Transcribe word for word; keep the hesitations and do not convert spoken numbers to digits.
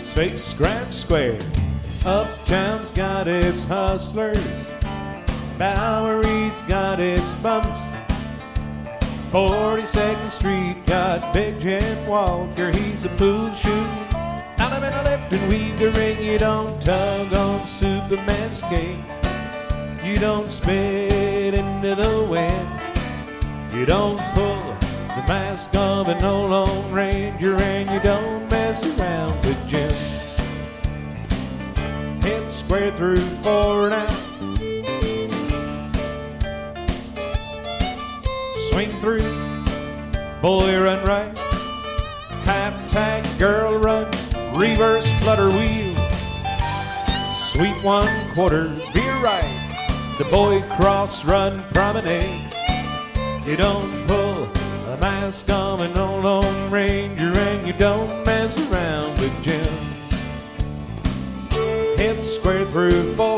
its face scratched square. Uptown's got its hustlers, Bowery's got its bums, forty-second Street got Big Jim Walker, he's a pool shoe. Alabama left and weave the ring, you don't tug on Superman's cape, you don't spit into the wind, you don't pull the mask of an old Lone Ranger, and you don't mess around with Jim. Hit square through four now, swing through, boy run right, half tag girl run, reverse flutter wheel, sweep one quarter, veer right, the boy cross run promenade, you don't pull a mask of an old Lone Ranger, and you don't mess around with Jim. Hit square through four